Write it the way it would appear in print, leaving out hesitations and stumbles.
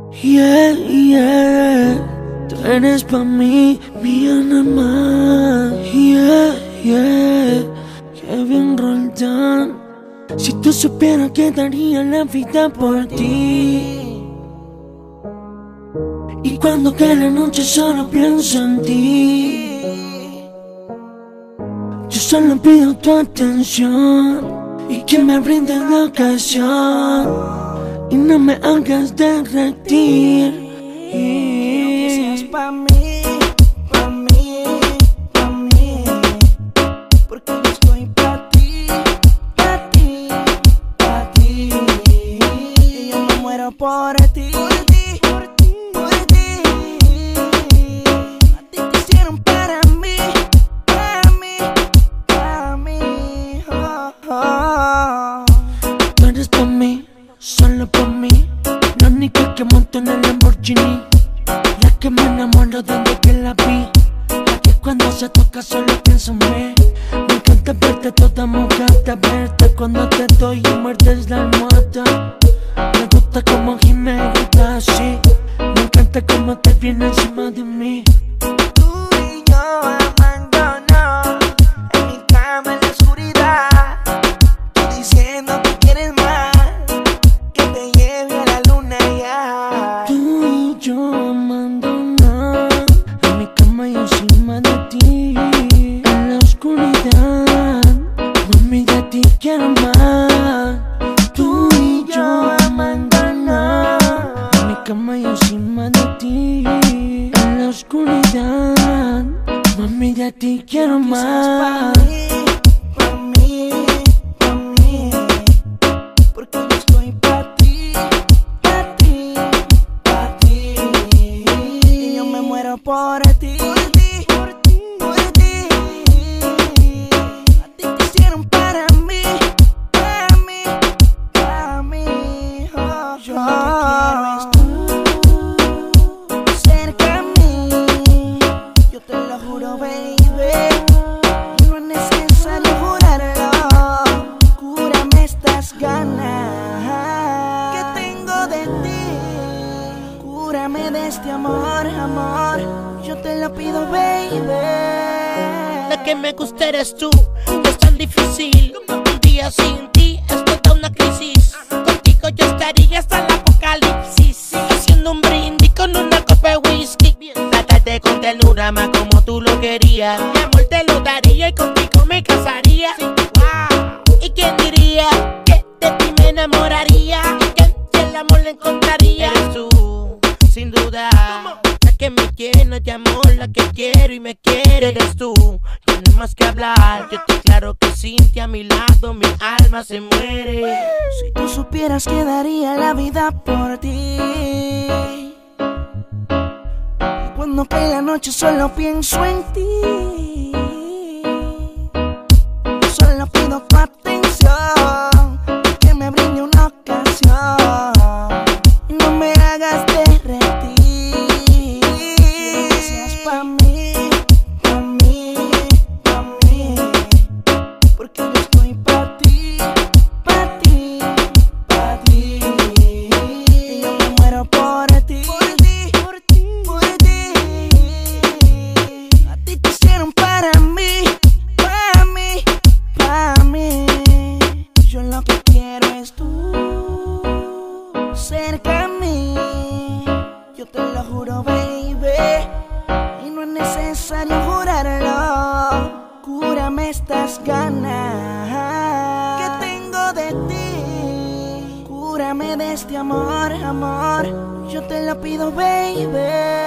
Yeah, yeah, tú eres pa' mí, mía nada más. Yeah, yeah, Kevin Roldán. Si tú supieras que daría la vida por ti. Y cuando cae la noche solo pienso en ti. Yo solo pido tu atención y que me brindes la ocasión. Y no me hagas derretir. Que seas pa' mí, pa' mí, pa' mí. Porque yo estoy pa' ti, pa' ti, pa' ti. Y yo me muero por ti, por ti, por ti, por ti. A ti te hicieron para mí, para mí, para mí. Oh, oh. Tú eres pa' mí, solo pa' mí. La única que monto en el Lamborghini. La que me enamoro desde que la vi. La que cuando se toca solo pienso en mí. Me encanta verte toda mojada, verte cuando te doy y muerdes la almohada. Me gusta como gime y grita así. Me encanta como te viene encima de mí. Tú y yo amándonos en mi cama en la oscuridad. Tú diciendo que quieres más, que te lleve a la luna ya. Tú y yo amándonos en mi cama y encima de ti. En la oscuridad, mami, de ti quiero más. Tú y yo amándonos en mi cama y encima de ti. En la oscuridad, mami, de ti quiero Que seas más. pa' mí, pa' mí, pa' mí. Porque yo estoy pa' ti, pa' ti, pa' ti. Y yo me muero por ti, por ti, por ti, por ti. A ti te hicieron para mí, para mí, para mí. Oh, yo lo que quiero es tú cerca a mí. Yo te lo juro, baby. Y no es necesario jurarlo. Cúrame estas ganas que tengo de ti. Cúrame de este amor, amor. Yo te lo pido, baby. La que me gusta eres tú, es tan difícil. Un día sin ti es toda una crisis. Contigo yo estaría hasta el apocalipsis, haciendo un brindis con una copa de whisky. Trátate con ternura más como tú lo querías. Mi amor te lo daría y contigo me casaría. Wow. ¿Y quién diría que de ti me enamoraría? ¿Y quién el amor le encontraría? Eres tú, sin duda. La que me llena de amor, la que quiero y me quiere eres tú. Ya no hay más que hablar, yo te claro que sin ti a mi lado mi alma se muere. Si tú supieras que daría la vida por ti. Cuando cae la noche solo pienso en ti. Solo pido tu atención, que me brinde una ocasión y no me hagas derretir. Que seas pa' mí, pa' mí, pa' mí. Porque yo estoy pa' ti, pa' ti, pa' ti. Y yo me muero por ti, por ti, por ti, por ti. A ti te hicieron para mí, para mí, para mí. Yo lo que quiero es tú cerca a mí. Yo te lo juro, baby. Y no es necesario jurarlo. Cúrame estas ganas que tengo de ti. Cúrame de este amor, amor. Yo te lo pido, baby.